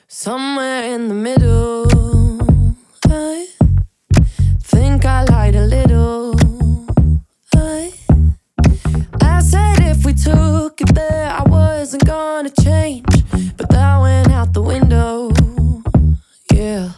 Somewhere in the middle, I think I lied a little. I said if we took it there, I wasn't gonna change, but that went out the window. Yeah.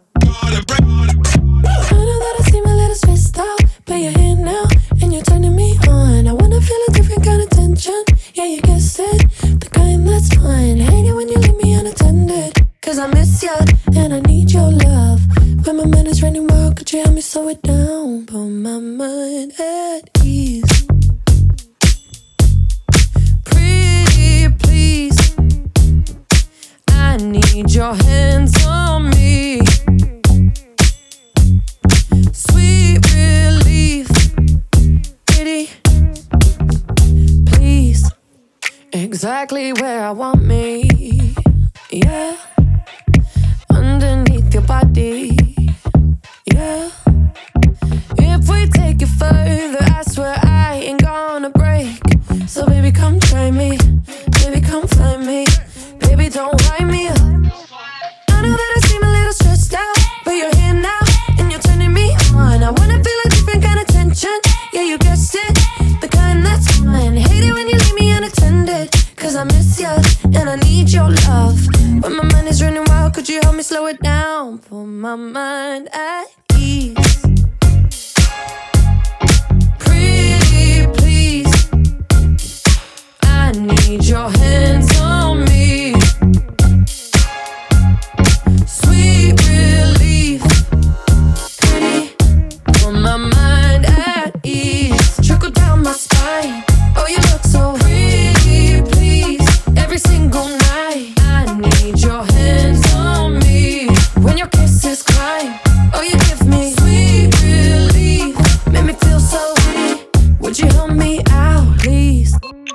I know that I seem a little stressed out, but you're here now and you're turning me on. I wanna feel a different kind of tension. Yeah, you guessed it, the kind that's fun. Hate it when you leave me unattended, 'cause I miss you and I need your love. When my mind is running wild, could you help me slow it down? Put my mind at ease. Pretty please, I need your hands on me. Sweet relief, pretty please, exactly where I want me. Yeah, underneath your body. Yeah, if we take it further, I swear I ain't gonna break. So baby, come try me. Baby, come find me. Baby, don't wind me up. I know that I seem a little stressed out, but you're here now and you're turning me on. I wanna feel a different kind of tension. Yeah, you guessed it, the kind that's fun. Hate it when you leave me unattended, 'cause I miss you and I need your love. When my mind is running wild, could you help me slow it down? Put my mind at ease. Pretty please, I need your hands on me. Sweet relief, pretty, put my mind at ease. Trickle down my spine, oh you look so pretty please. Every single night, I need your hands on me. When your kisses climb, oh you give me sweet relief. Make me feel so weak, would you help me out please?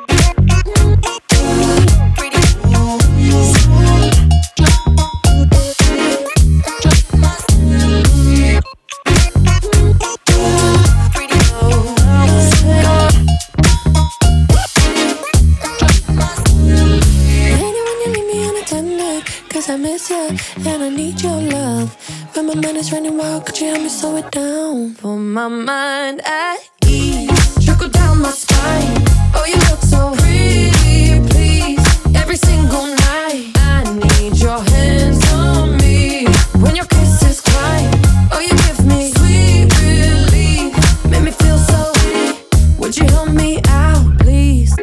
I miss you and I need your love. When my mind is running wild, could you help me slow it down? Put my mind at ease. Trickle down my spine, oh you look so pretty please. Every single night, I need your hands on me. When your kisses climb, oh you give me sweet relief. Make me feel so weak, would you help me out please?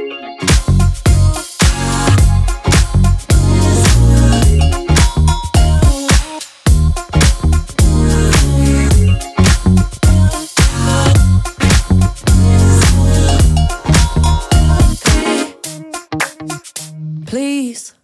Please.